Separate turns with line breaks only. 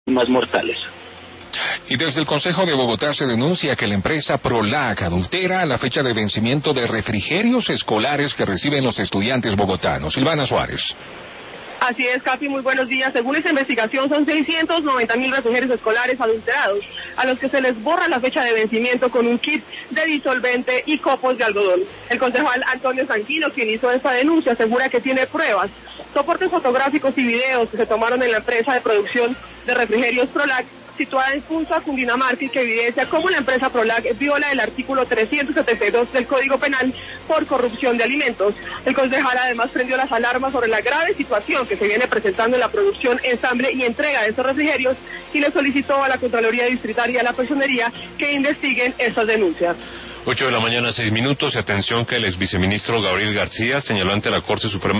más mortales.
Y desde el Consejo de Bogotá se denuncia que la empresa Prolac adultera la fecha de vencimiento de refrigerios escolares que reciben los estudiantes bogotanos. Silvana Suárez.
Así es, Capi, muy buenos días. Según esta investigación, son 690.000 refrigerios escolares adulterados, a los que se les borra la fecha de vencimiento con un kit de disolvente y copos de algodón. El concejal Antonio Sanguino, quien hizo esta denuncia, asegura que tiene pruebas, soportes fotográficos y videos que se tomaron en la empresa de producción de refrigerios Prolac, situada en Funza, Cundinamarca, y que evidencia cómo la empresa Prolac viola el artículo 372 del Código Penal por corrupción de alimentos. El concejal además prendió las alarmas sobre la grave situación que se viene presentando en la producción, ensamble y entrega de estos refrigerios y le solicitó a la Contraloría Distrital y a la Personería que investiguen estas denuncias.
8 de la mañana, 6 minutos, y atención que el exviceministro Gabriel García señaló ante la Corte Suprema